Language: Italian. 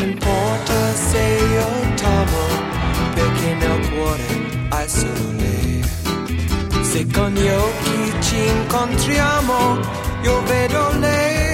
importa se io t'amo, perché nel cuore hai solo lei. Se con gli occhi ci incontriamo, io vedo lei.